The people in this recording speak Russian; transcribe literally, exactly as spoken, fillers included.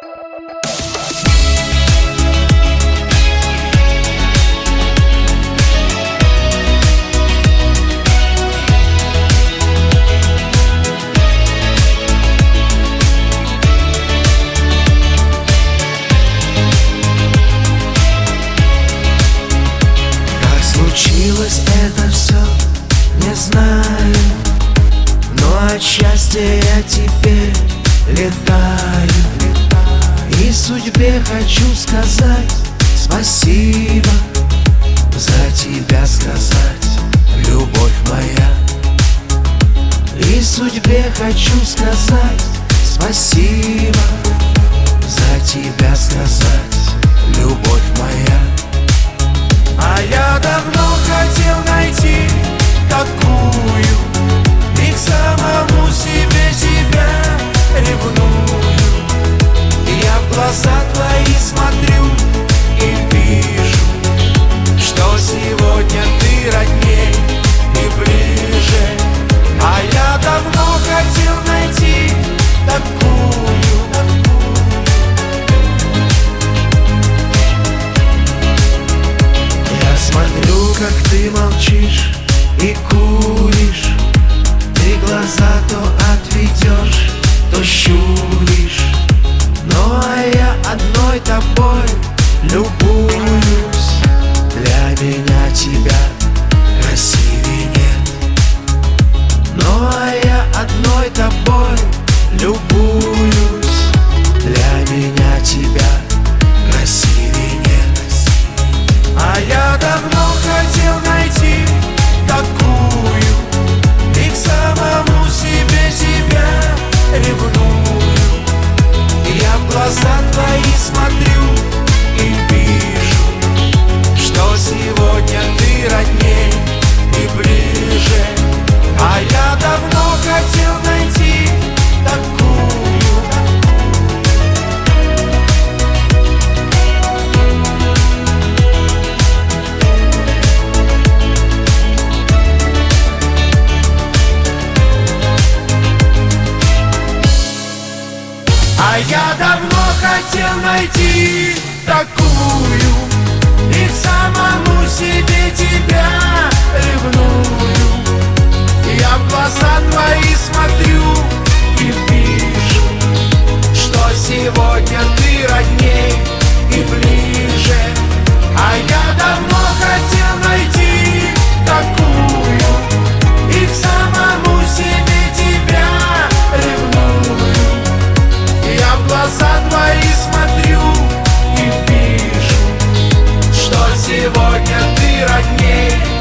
Это все не знаю, но от счастья я теперь летаю. И судьбе хочу сказать спасибо, за тебя сказать, любовь моя. И судьбе хочу сказать спасибо, за тебя сказать, любовь моя. А я давно хотел найти такую, и к самому себе тебя ревную. Я в глаза твои смотрю и вижу, что сегодня ты родней и ближе. А я давно хотел найти такую. Смотрю, как ты молчишь и куришь, ты глаза то отведешь, то щуришь. Ну а я одной тобой любуюсь. Для меня тебя красивее нет. Ну а я одной тобой любуюсь. Для меня тебя красивее нет. А я давно хотел найти такую, и к самому себе тебя ревную. Я в глаза твои смотрю и вижу, что сегодня ты родней и ближе. А я давно хотел найти такую. А я давно хотел найти такую, и к самому себе тебя ревную. Я в глаза твои смотрю и вижу, что сегодня ты родней и ближе. А я давно хотел найти такую, и к самому себе тебя ревную. Я в глаза твои смотрю и вижу, что сегодня ты родней